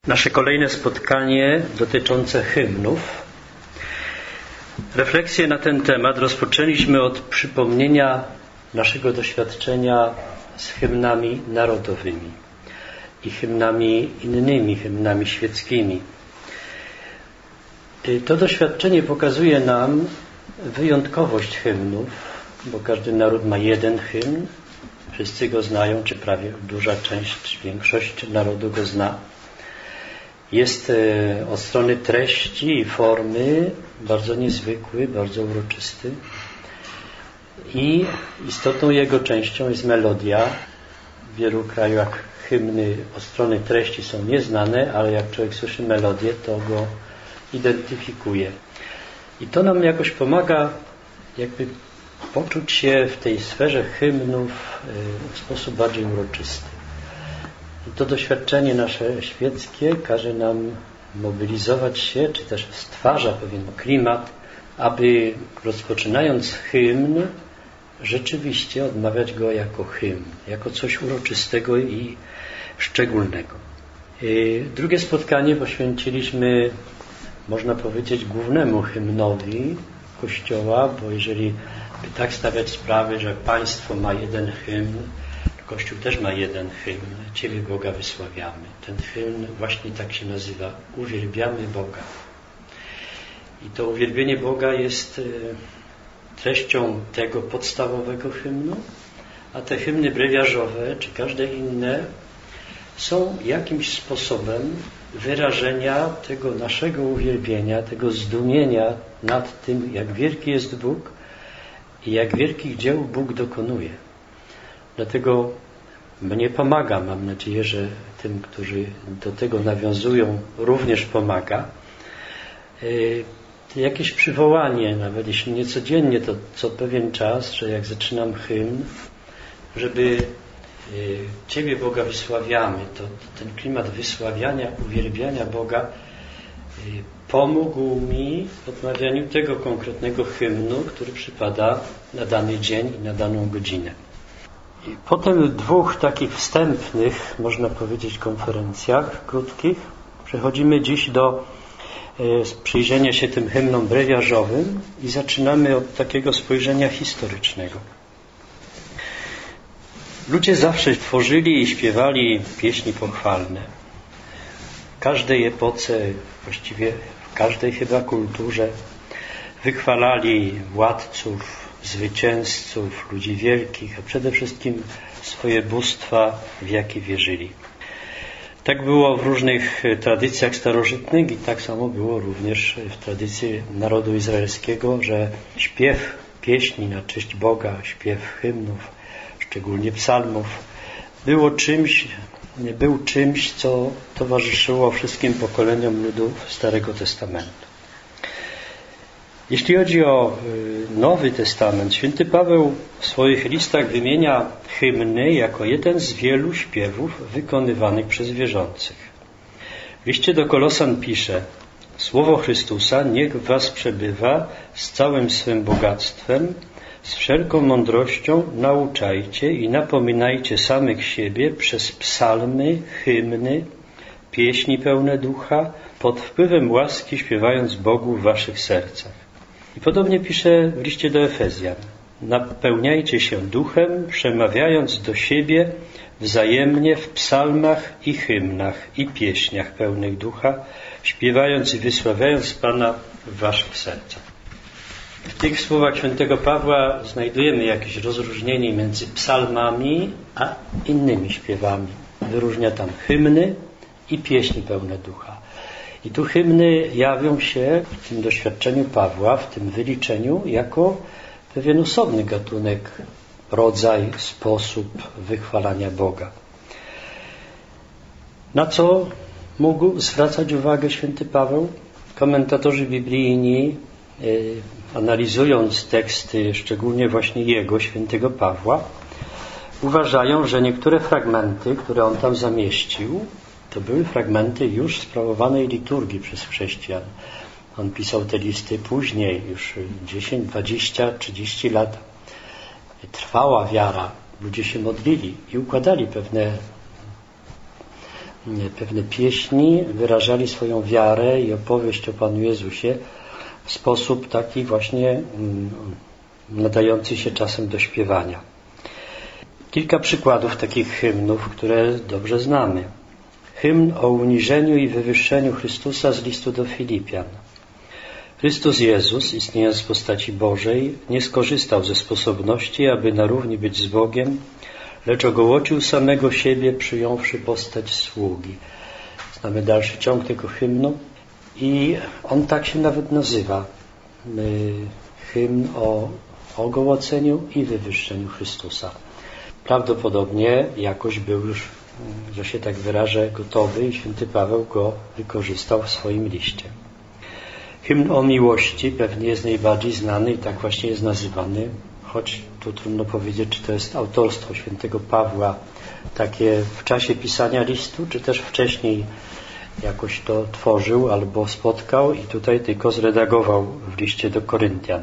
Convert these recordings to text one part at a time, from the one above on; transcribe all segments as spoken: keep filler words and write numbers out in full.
Nasze kolejne spotkanie dotyczące hymnów. Refleksję na ten temat rozpoczęliśmy od przypomnienia naszego doświadczenia z hymnami narodowymi i hymnami innymi, hymnami świeckimi. To doświadczenie pokazuje nam wyjątkowość hymnów, bo każdy naród ma jeden hymn, wszyscy go znają, czy prawie duża część, czy większość narodu go zna. Jest od strony treści i formy bardzo niezwykły, bardzo uroczysty i istotną jego częścią jest melodia. W wielu krajach hymny od strony treści są nieznane, ale jak człowiek słyszy melodię, to go identyfikuje. I to nam jakoś pomaga jakby poczuć się w tej sferze hymnów w sposób bardziej uroczysty. I to doświadczenie nasze świeckie każe nam mobilizować się, czy też stwarza pewien klimat, aby rozpoczynając hymn, rzeczywiście odmawiać go jako hymn, jako coś uroczystego i szczególnego. Drugie spotkanie poświęciliśmy, można powiedzieć, głównemu hymnowi Kościoła, bo jeżeli by tak stawiać sprawy, że państwo ma jeden hymn, Kościół też ma jeden hymn, Ciebie Boga wysławiamy. Ten hymn właśnie tak się nazywa, uwielbiamy Boga. I to uwielbienie Boga jest treścią tego podstawowego hymnu, a te hymny brewiarzowe, czy każde inne, są jakimś sposobem wyrażenia tego naszego uwielbienia, tego zdumienia nad tym, jak wielki jest Bóg i jak wielkich dzieł Bóg dokonuje. Dlatego mnie pomaga, mam nadzieję, że tym, którzy do tego nawiązują, również pomaga. Jakieś przywołanie, nawet jeśli nie codziennie, to co pewien czas, że jak zaczynam hymn, żeby Ciebie Boga wysławiamy, to ten klimat wysławiania, uwielbiania Boga pomógł mi w odmawianiu tego konkretnego hymnu, który przypada na dany dzień i na daną godzinę. I po tym dwóch takich wstępnych, można powiedzieć, konferencjach krótkich przechodzimy dziś do e, przyjrzenia się tym hymnom brewiarzowym i zaczynamy od takiego spojrzenia historycznego. Ludzie zawsze tworzyli i śpiewali pieśni pochwalne. W każdej epoce, właściwie w każdej chyba kulturze wychwalali władców, zwycięzców, ludzi wielkich, a przede wszystkim swoje bóstwa, w jakie wierzyli. Tak było w różnych tradycjach starożytnych i tak samo było również w tradycji narodu izraelskiego, że śpiew pieśni na cześć Boga, śpiew hymnów, szczególnie psalmów, było czymś, był czymś, co towarzyszyło wszystkim pokoleniom ludów Starego Testamentu. Jeśli chodzi o Nowy Testament, święty Paweł w swoich listach wymienia hymny jako jeden z wielu śpiewów wykonywanych przez wierzących. W liście do Kolosan pisze: Słowo Chrystusa niech w was przebywa z całym swym bogactwem, z wszelką mądrością nauczajcie i napominajcie samych siebie przez psalmy, hymny, pieśni pełne ducha, pod wpływem łaski śpiewając Bogu w waszych sercach. I podobnie pisze w liście do Efezjan: napełniajcie się duchem, przemawiając do siebie wzajemnie w psalmach i hymnach i pieśniach pełnych ducha, śpiewając i wysławiając Pana w waszych sercach. W tych słowach świętego Pawła znajdujemy jakieś rozróżnienie między psalmami a innymi śpiewami. Wyróżnia tam hymny i pieśni pełne ducha. I tu hymny jawią się w tym doświadczeniu Pawła, w tym wyliczeniu, jako pewien osobny gatunek, rodzaj, sposób wychwalania Boga. Na co mógł zwracać uwagę święty Paweł? Komentatorzy biblijni, yy, analizując teksty, szczególnie właśnie jego, świętego Pawła, uważają, że niektóre fragmenty, które on tam zamieścił, to były fragmenty już sprawowanej liturgii przez chrześcijan. On pisał te listy później, już dziesięć, dwadzieścia, trzydzieści lat. Trwała wiara, ludzie się modlili i układali pewne pewne pieśni wyrażali swoją wiarę i opowieść o Panu Jezusie w sposób taki właśnie nadający się czasem do śpiewania. Kilka przykładów takich hymnów, które dobrze znamy. Hymn o uniżeniu i wywyższeniu Chrystusa z listu do Filipian. Chrystus Jezus, istniejąc w postaci Bożej, nie skorzystał ze sposobności, aby na równi być z Bogiem, lecz ogołocił samego siebie, przyjąwszy postać sługi. Znamy dalszy ciąg tego hymnu i on tak się nawet nazywa. Hymn o ogołoceniu i wywyższeniu Chrystusa. Prawdopodobnie jakoś był już, że się tak wyrażę, gotowy i święty Paweł go wykorzystał w swoim liście. Hymn o miłości pewnie jest najbardziej znany i tak właśnie jest nazywany, choć tu trudno powiedzieć, czy to jest autorstwo świętego Pawła takie w czasie pisania listu, czy też wcześniej jakoś to tworzył albo spotkał i tutaj tylko zredagował w liście do Koryntian.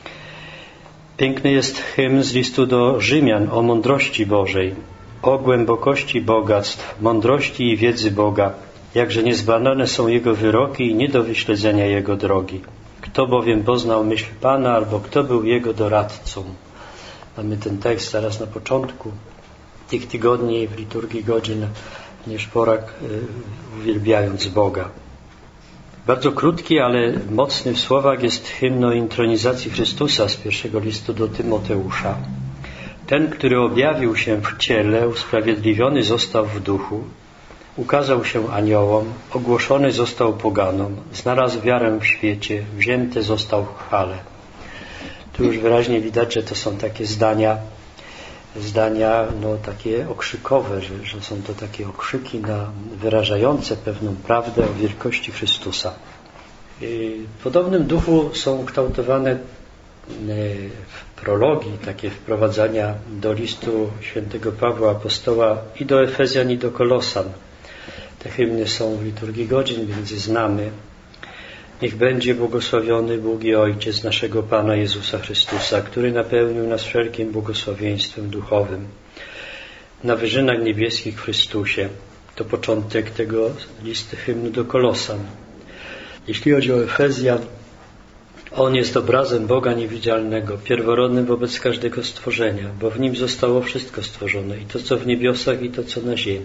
Piękny jest hymn z listu do Rzymian o mądrości Bożej, o głębokości bogactw, mądrości i wiedzy Boga, jakże niezbadane są Jego wyroki i nie do wyśledzenia Jego drogi. Kto bowiem poznał myśl Pana, albo kto był Jego doradcą. Mamy ten tekst zaraz na początku tych tygodni w liturgii godzin Nieszporak, uwielbiając Boga. Bardzo krótki, ale mocny w słowach jest hymn o intronizacji Chrystusa z pierwszego listu do Tymoteusza. Ten, który objawił się w ciele, usprawiedliwiony został w duchu, ukazał się aniołom, ogłoszony został poganom, znalazł wiarę w świecie, wzięty został w chwale. Tu już wyraźnie widać, że to są takie zdania, zdania no, takie okrzykowe, że, że są to takie okrzyki na, wyrażające pewną prawdę o wielkości Chrystusa. W podobnym duchu są kształtowane prologi, takie wprowadzania do listu świętego Pawła Apostoła i do Efezjan, i do Kolosan. Te hymny są w liturgii godzin, więc je znamy. Niech będzie błogosławiony Bóg i Ojciec naszego Pana Jezusa Chrystusa, który napełnił nas wszelkim błogosławieństwem duchowym na wyżynach niebieskich w Chrystusie. To początek tego listy hymnu do Kolosan. Jeśli chodzi o Efezjan, on jest obrazem Boga niewidzialnego, pierworodnym wobec każdego stworzenia, bo w Nim zostało wszystko stworzone, i to, co w niebiosach, i to, co na ziemi.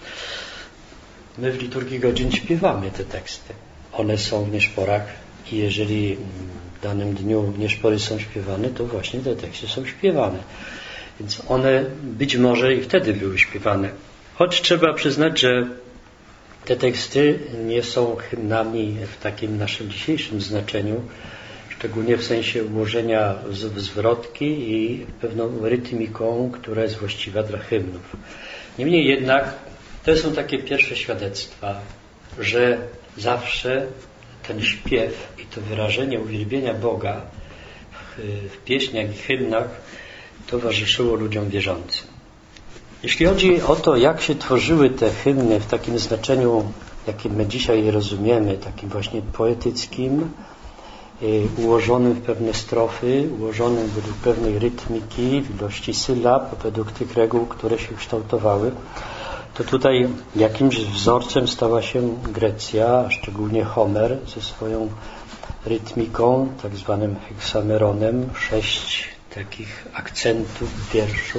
My w liturgii godzin śpiewamy te teksty. One są w nieszporach i jeżeli w danym dniu nieszpory są śpiewane, to właśnie te teksty są śpiewane. Więc one być może i wtedy były śpiewane. Choć trzeba przyznać, że te teksty nie są hymnami w takim naszym dzisiejszym znaczeniu, szczególnie w sensie ułożenia w zwrotki i pewną rytmiką, która jest właściwa dla hymnów. Niemniej jednak to są takie pierwsze świadectwa, że zawsze ten śpiew i to wyrażenie uwielbienia Boga w, w pieśniach i hymnach towarzyszyło ludziom wierzącym. Jeśli chodzi o to, jak się tworzyły te hymny w takim znaczeniu, jakim my dzisiaj je rozumiemy, takim właśnie poetyckim, ułożonym w pewne strofy, ułożonym według pewnej rytmiki, w ilości sylab, według tych reguł, które się kształtowały, to tutaj jakimś wzorcem stała się Grecja, a szczególnie Homer ze swoją rytmiką, tak zwanym heksameronem, sześć takich akcentów wierszu.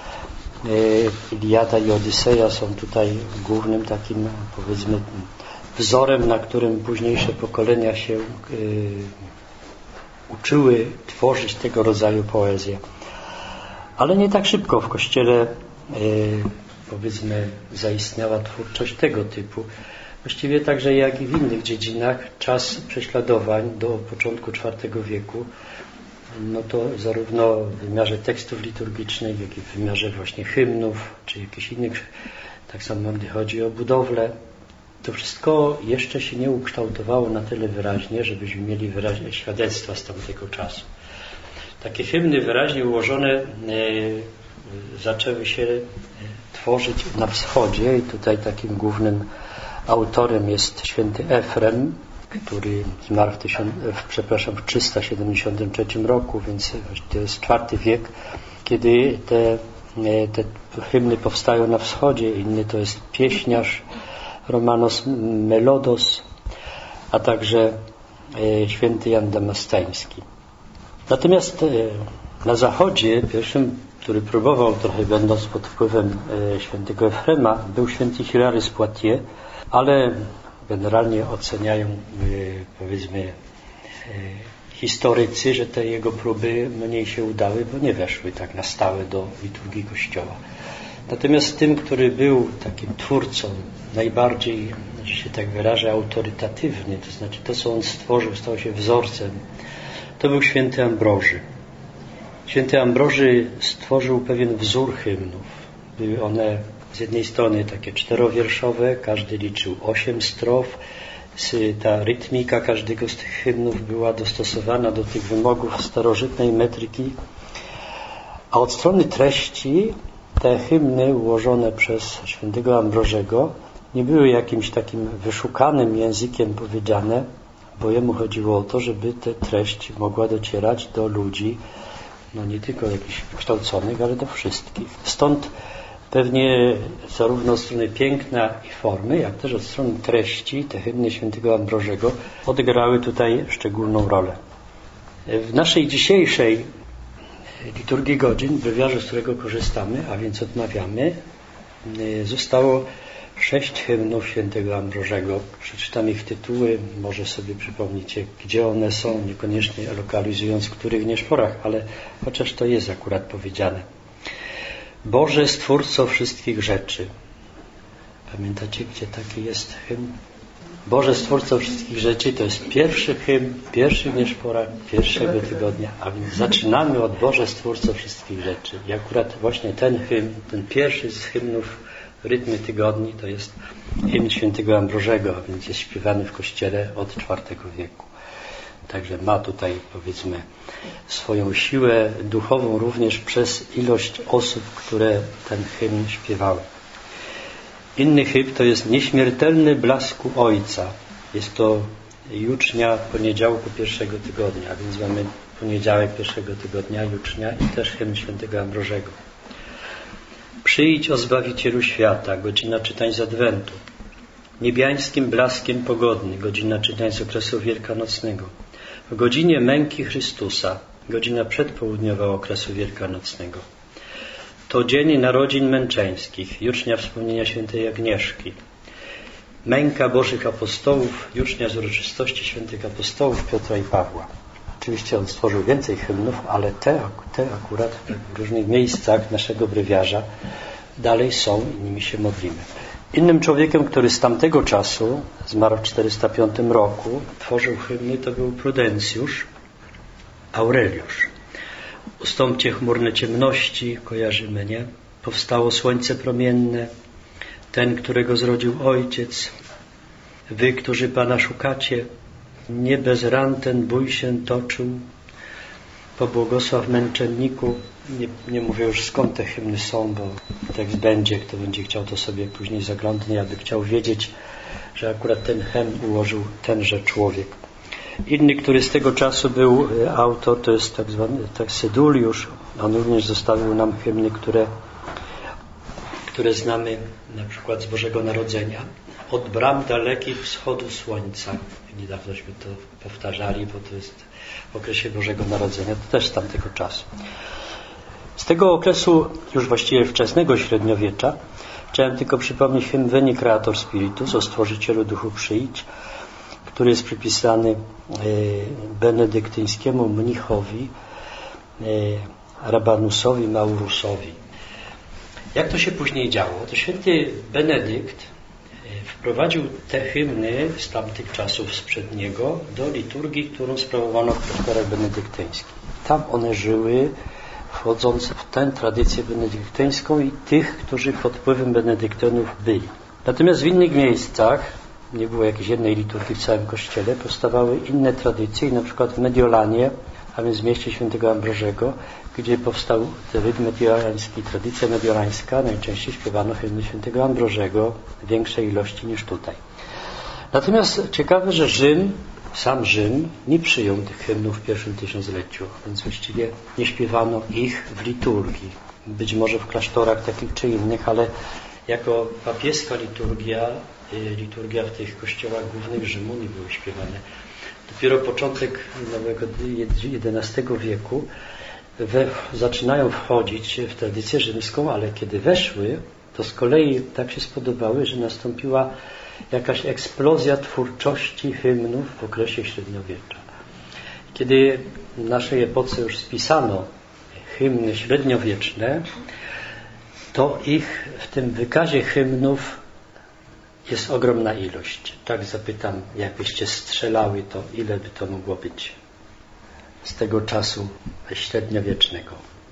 Iliada i Odyseja są tutaj głównym takim, powiedzmy, wzorem, na którym późniejsze pokolenia się y, uczyły tworzyć tego rodzaju poezję. Ale nie tak szybko w Kościele y, powiedzmy zaistniała twórczość tego typu. Właściwie także jak i w innych dziedzinach czas prześladowań do początku czwartego wieku, no to zarówno w wymiarze tekstów liturgicznych, jak i w wymiarze właśnie hymnów, czy jakichś innych, tak samo gdy chodzi o budowlę, to wszystko jeszcze się nie ukształtowało na tyle wyraźnie, żebyśmy mieli wyraźne świadectwa z tamtego czasu. Takie hymny wyraźnie ułożone e, zaczęły się tworzyć na wschodzie i tutaj takim głównym autorem jest święty Efrem, który zmarł w, tysiąc, w, przepraszam, w trzysta siedemdziesiątym trzecim roku, więc to jest czwarty wiek, kiedy te, te hymny powstają na wschodzie. Inny to jest pieśniarz Romanos Melodos, a także święty Jan Damasceński. Natomiast na zachodzie pierwszym, który próbował, trochę będąc pod wpływem świętego Efrema, był święty Hilary z Poitiers, ale generalnie oceniają, powiedzmy, historycy, że te jego próby mniej się udały, bo nie weszły tak na stałe do liturgii Kościoła. Natomiast tym, który był takim twórcą, najbardziej, że się tak wyrażę, autorytatywny, to znaczy to, co on stworzył, stało się wzorcem, to był święty Ambroży. Święty Ambroży stworzył pewien wzór hymnów. Były one z jednej strony takie czterowierszowe, każdy liczył osiem strof. Ta rytmika każdego z tych hymnów była dostosowana do tych wymogów starożytnej metryki. A od strony treści te hymny ułożone przez świętego Ambrożego nie były jakimś takim wyszukanym językiem powiedziane, bo jemu chodziło o to, żeby tę treść mogła docierać do ludzi, no nie tylko jakichś wykształconych, ale do wszystkich. Stąd pewnie zarówno od strony piękna i formy, jak też od strony treści te hymny świętego Ambrożego odegrały tutaj szczególną rolę. W naszej dzisiejszej liturgii godzin, w brewiarzu, z którego korzystamy, a więc odmawiamy, zostało sześć hymnów świętego Ambrożego. Przeczytam ich tytuły, może sobie przypomnicie, gdzie one są, niekoniecznie lokalizując w których nieszporach, ale chociaż to jest akurat powiedziane. Boże, Stwórco wszystkich rzeczy. Pamiętacie, gdzie taki jest hymn? Boże, Stwórco wszystkich rzeczy, to jest pierwszy hymn, pierwszy nieszporach, pierwszego tygodnia, a więc zaczynamy od Boże, Stwórco wszystkich rzeczy. I akurat właśnie ten hymn, ten pierwszy z hymnów rytmy tygodni, to jest hymn świętego Ambrożego, a więc jest śpiewany w kościele od czwartego wieku. Także ma tutaj, powiedzmy, swoją siłę duchową również przez ilość osób, które ten hymn śpiewały. Inny hymn to jest Nieśmiertelny blasku Ojca. Jest to jucznia poniedziałku pierwszego tygodnia, a więc mamy poniedziałek pierwszego tygodnia jucznia i też hymn świętego Ambrożego. Przyjdź, o Zbawicielu świata, godzina czytań z Adwentu. Niebiańskim blaskiem pogodny, godzina czytań z okresu wielkanocnego. W godzinie męki Chrystusa, godzina przedpołudniowa okresu wielkanocnego. To dzień narodzin męczeńskich, jucznia wspomnienia świętej Agnieszki. Męka Bożych Apostołów, jucznia z uroczystości świętych apostołów Piotra i Pawła. Oczywiście on stworzył więcej hymnów, ale te, te akurat w różnych miejscach naszego brewiarza dalej są i nimi się modlimy. Innym człowiekiem, który z tamtego czasu, zmarł w czterysta piątym roku, tworzył hymny, to był Prudencjusz Aureliusz. Ustąpcie chmurne ciemności, kojarzymy, nie? Powstało słońce promienne, ten, którego zrodził Ojciec. Wy, którzy Pana szukacie, nie bez ran ten bój się toczył. Pobłogosław męczenniku. Nie, nie mówię już skąd te hymny są, bo tekst będzie, kto będzie chciał, to sobie później zaglądnie, aby chciał wiedzieć, że akurat ten hymn ułożył tenże człowiek. Inny, który z tego czasu był autor, to jest tak zwany tak Syduliusz. On również zostawił nam hymny, które, które znamy na przykład z Bożego Narodzenia. Od bram dalekich wschodu słońca. Niedawnośmy to powtarzali, bo to jest w okresie Bożego Narodzenia, to też z tamtego czasu. Z tego okresu już właściwie wczesnego średniowiecza chciałem tylko przypomnieć hymn Veni Creator Spiritus, o Stworzycielu Duchu przyjdź, który jest przypisany benedyktyńskiemu mnichowi Rabanusowi Maurusowi. Jak to się później działo? To święty Benedykt wprowadził te hymny z tamtych czasów sprzed niego do liturgii, którą sprawowano w klasztorach benedyktyńskich. Tam one żyły, wchodząc w tę tradycję benedyktyńską i tych, którzy pod wpływem benedyktynów byli. Natomiast w innych miejscach, nie było jakiejś jednej liturgii w całym Kościele, powstawały inne tradycje, na przykład w Mediolanie, a więc w mieście świętego Ambrożego, gdzie powstał rytm mediolański, tradycja mediolańska, najczęściej śpiewano hymny świętego Ambrożego w większej ilości niż tutaj. Natomiast ciekawe, że Rzym, sam Rzym, nie przyjął tych hymnów w pierwszym tysiącleciu, więc właściwie nie śpiewano ich w liturgii. Być może w klasztorach takich czy innych, ale jako papieska liturgia, liturgia w tych kościołach głównych Rzymu nie były śpiewane. Dopiero początek nowego jedenastego wieku we, zaczynają wchodzić w tradycję rzymską, ale kiedy weszły, to z kolei tak się spodobały, że nastąpiła jakaś eksplozja twórczości hymnów w okresie średniowiecza. Kiedy w naszej epoce już spisano hymny średniowieczne, to ich w tym wykazie hymnów jest ogromna ilość. Tak zapytam, jakbyście strzelały, to ile by to mogło być z tego czasu średniowiecznego?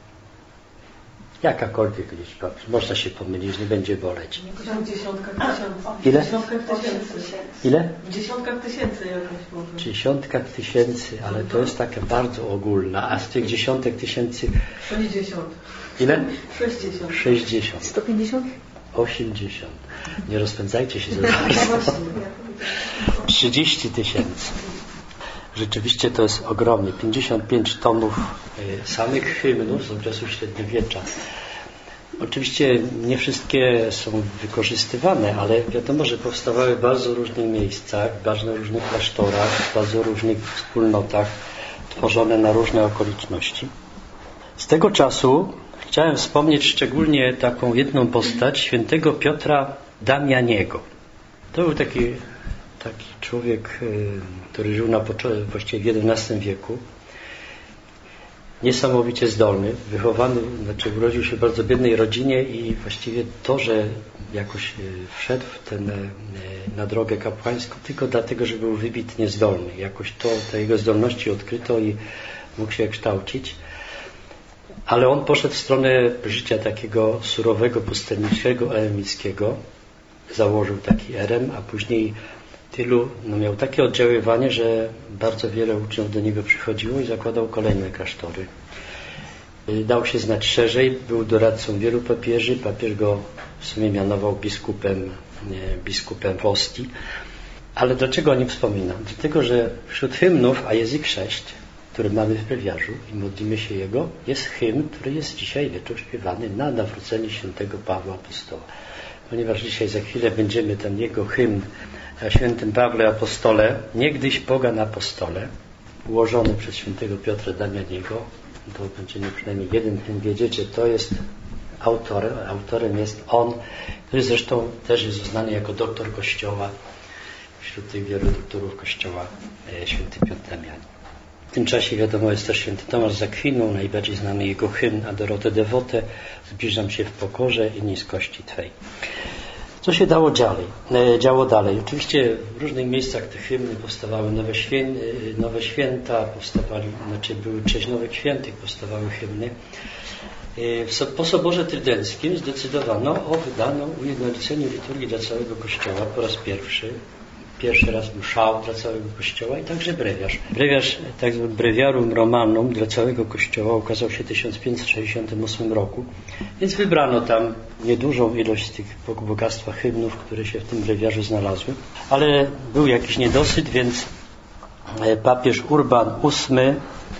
Jakakolwiek liczba. Można się pomylić, nie będzie boleć. W dziesiątkach tysięcy. Ile? W dziesiątkach tysięcy. Ile? W dziesiątkach tysięcy jakoś może. W dziesiątkach tysięcy, ale to jest taka bardzo ogólna. A z tych dziesiątek tysięcy... sześćdziesiąt. Ile? sześćdziesiąt. sześćdziesiąt. sto pięćdziesiąt? osiemdziesiąt. Nie rozpędzajcie się za bardzo. trzydzieści tysięcy. Rzeczywiście to jest ogromnie. pięćdziesiąt pięć tomów samych hymnów z okresu średniowiecza. Oczywiście nie wszystkie są wykorzystywane, ale wiadomo, że powstawały w bardzo różnych miejscach, w bardzo różnych klasztorach, w bardzo różnych wspólnotach, tworzone na różne okoliczności. Z tego czasu chciałem wspomnieć szczególnie taką jedną postać, świętego Piotra Damianiego. To był taki, taki człowiek, który żył na początku, właściwie w jedenastym wieku. Niesamowicie zdolny, wychowany, znaczy urodził się w bardzo biednej rodzinie i właściwie to, że jakoś wszedł w ten, na drogę kapłańską tylko dlatego, że był wybitnie zdolny. Jakoś to, te jego zdolności odkryto i mógł się kształcić. Ale on poszedł w stronę życia takiego surowego, pustelniczego, eremickiego. Założył taki erem, a później tylu, no miał takie oddziaływanie, że bardzo wiele uczniów do niego przychodziło i zakładał kolejne klasztory. Dał się znać szerzej, był doradcą wielu papieży. Papież go w sumie mianował biskupem, nie, biskupem w Ostii. Ale dlaczego o nim wspominam? Dlatego, że wśród hymnów, a jest ich sześć, który mamy w brewiarzu i modlimy się jego, jest hymn, który jest dzisiaj wieczór śpiewany na nawrócenie świętego Pawła Apostoła. Ponieważ dzisiaj za chwilę będziemy ten jego hymn o świętym Pawle Apostole, niegdyś pogan apostole, ułożony przez świętego Piotra Damianiego, to będziemy przynajmniej jeden hymn wiedzieć, że to jest autorem, autorem jest on, który zresztą też jest uznany jako doktor Kościoła, wśród tych wielu doktorów Kościoła, święty Piotr Damianin. W tym czasie wiadomo jest też święty Tomasz z Akwinu, najbardziej znany jego hymn Adorote Devote, zbliżam się w pokorze i niskości Twej. Co się dało dalej? działo dalej? Oczywiście w różnych miejscach te hymny powstawały nowe, świę, nowe święta, powstawali, znaczy były cześć nowych świętych, powstawały hymny. Po Soborze Trydenckim zdecydowano o wydaniu ujednoliceniu liturgii dla całego Kościoła po raz pierwszy. Pierwszy raz był szał dla całego Kościoła i także brewiarz. Brewiarz, tak zwany breviarum Romanum dla całego Kościoła ukazał się w tysiąc pięćset sześćdziesiątym ósmym roku, więc wybrano tam niedużą ilość tych bogactwa hymnów, które się w tym brewiarzu znalazły, ale był jakiś niedosyt, więc papież Urban ósmy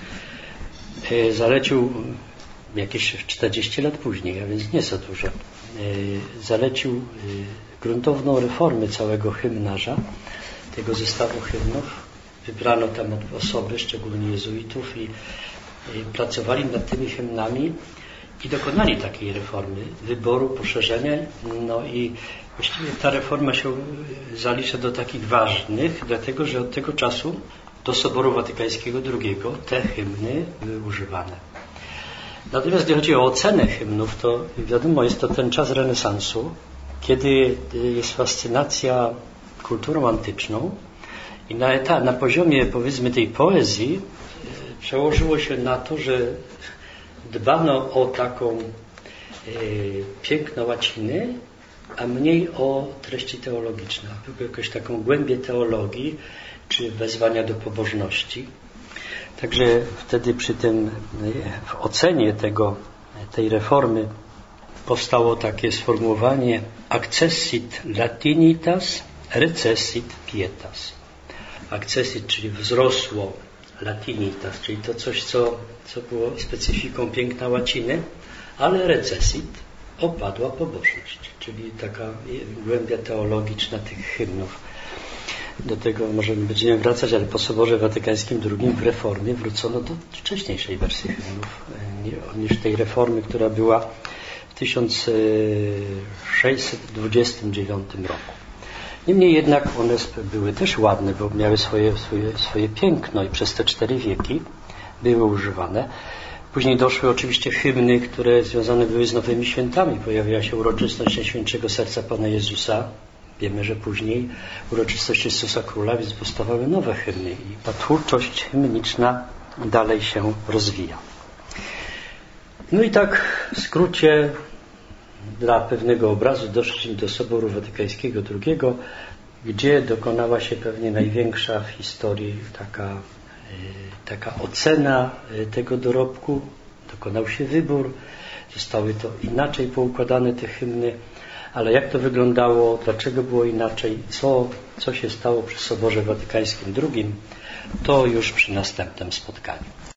zalecił jakieś czterdzieści lat później, a więc nie za dużo, zalecił gruntowną reformę całego hymnarza, tego zestawu hymnów. Wybrano tam osoby, szczególnie jezuitów, i, i pracowali nad tymi hymnami i dokonali takiej reformy, wyboru, poszerzenia. No i właściwie ta reforma się zalicza do takich ważnych, dlatego że od tego czasu do Soboru Watykańskiego drugiego te hymny były używane. Natomiast gdy chodzi o ocenę hymnów, to wiadomo, jest to ten czas renesansu, kiedy jest fascynacja kulturą antyczną i na, etap, na poziomie, powiedzmy, tej poezji przełożyło się na to, że dbano o taką e, piękno łaciny, a mniej o treści teologiczne, jakąś taką głębię teologii czy wezwania do pobożności. Także wtedy przy tym, w ocenie tego, tej reformy powstało takie sformułowanie accessit latinitas, recessit pietas. Accessit, czyli wzrosło latinitas, czyli to coś, co, co było specyfiką piękna łaciny, ale recessit, opadła pobożność, czyli taka głębia teologiczna tych hymnów. Do tego możemy będziemy wracać, ale po Soborze Watykańskim drugim w reformie wrócono do wcześniejszej wersji hymnów niż tej reformy, która była w tysiąc sześćset dwudziestym dziewiątym roku. Niemniej jednak one były też ładne, bo miały swoje, swoje, swoje piękno i przez te cztery wieki były używane. Później doszły oczywiście hymny, które związane były z nowymi świętami. Pojawiła się uroczystość Najświętszego Serca Pana Jezusa. Wiemy, że później uroczystość Chrystusa Króla, więc powstawały nowe hymny i ta twórczość hymniczna dalej się rozwija. No i tak w skrócie dla pewnego obrazu doszliśmy do Soboru Watykańskiego drugiego, gdzie dokonała się pewnie największa w historii taka, taka ocena tego dorobku. Dokonał się wybór, zostały to inaczej poukładane te hymny, ale jak to wyglądało, dlaczego było inaczej, co, co się stało przy Soborze Watykańskim drugim, to już przy następnym spotkaniu.